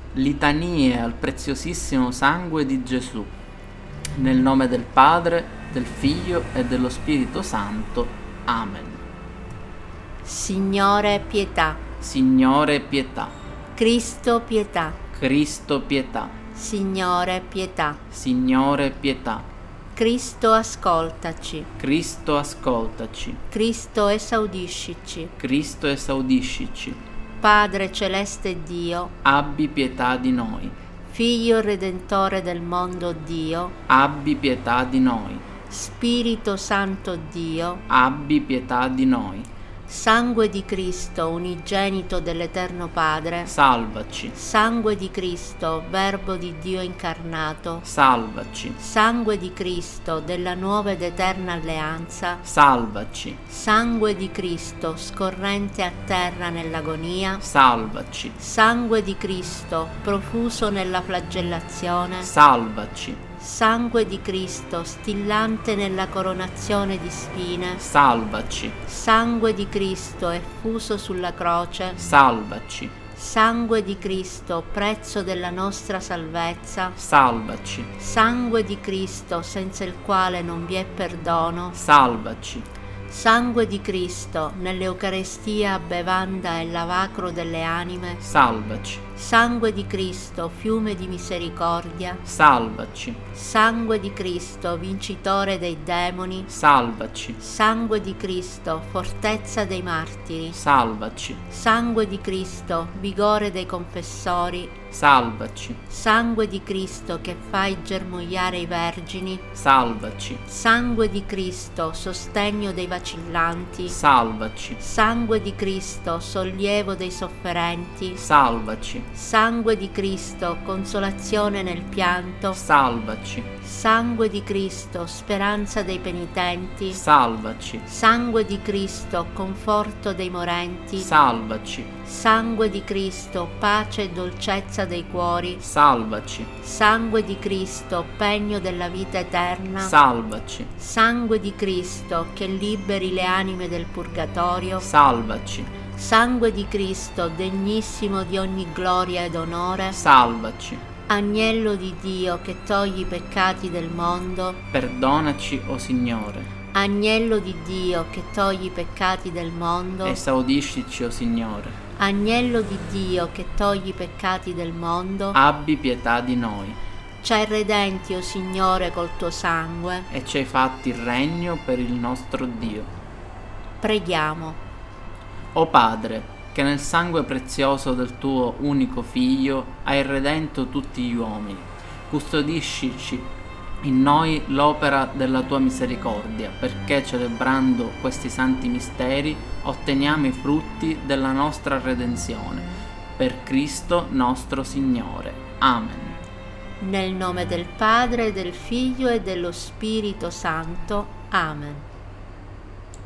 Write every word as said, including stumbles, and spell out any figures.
Litanie al preziosissimo sangue di Gesù. Nel nome del Padre, del Figlio e dello Spirito Santo. Amen. Signore pietà. Signore pietà. Cristo pietà. Cristo pietà. Signore pietà. Signore pietà. Cristo ascoltaci. Cristo ascoltaci. Cristo esaudiscici. Cristo esaudiscici. Padre celeste Dio, Abbi pietà di noi. Figlio redentore del mondo Dio, Abbi pietà di noi. Spirito Santo Dio, Abbi pietà di noi. Sangue di Cristo unigenito dell'Eterno Padre, Salvaci. Sangue di Cristo, Verbo di Dio incarnato, Salvaci. Sangue di Cristo della nuova ed eterna alleanza, Salvaci. Sangue di Cristo scorrente a terra nell'agonia, Salvaci. Sangue di Cristo profuso nella flagellazione, Salvaci. Sangue di Cristo stillante nella coronazione di spine, Salvaci. Sangue di Cristo effuso sulla croce, Salvaci. Sangue di Cristo prezzo della nostra salvezza, Salvaci. Sangue di Cristo senza il quale non vi è perdono, Salvaci. Sangue di Cristo nell'Eucarestia bevanda e lavacro delle anime, Salvaci. Sangue di Cristo fiume di misericordia, Salvaci. Sangue di Cristo vincitore dei demoni, Salvaci. Sangue di Cristo fortezza dei martiri, Salvaci. Sangue di Cristo vigore dei confessori, Salvaci. Sangue di Cristo che fai germogliare i vergini, Salvaci. Sangue di Cristo sostegno dei vacillanti, Salvaci. Sangue di Cristo sollievo dei sofferenti, Salvaci. Sangue di Cristo consolazione nel pianto, Salvaci. Sangue di Cristo speranza dei penitenti, Salvaci. Sangue di Cristo conforto dei morenti, Salvaci. Sangue di Cristo pace e dolcezza dei cuori, Salvaci. Sangue di Cristo pegno della vita eterna, Salvaci. Sangue di Cristo che liberi le anime del purgatorio, Salvaci. Sangue di Cristo degnissimo di ogni gloria ed onore, Salvaci. Agnello di Dio che togli i peccati del mondo, Perdonaci, o Signore. Agnello di Dio che togli i peccati del mondo, Esaudiscici, o Signore. Agnello di Dio che togli i peccati del mondo, Abbi pietà di noi. ci hai redenti, o Signore, col tuo sangue. E ci hai fatti il regno per il nostro Dio. Preghiamo. O Padre, che nel sangue prezioso del tuo unico Figlio hai redento tutti gli uomini, custodiscici in noi l'opera della tua misericordia, perché celebrando questi santi misteri otteniamo i frutti della nostra redenzione. Per Cristo nostro Signore. Amen. Nel nome del Padre, del Figlio e dello Spirito Santo. Amen.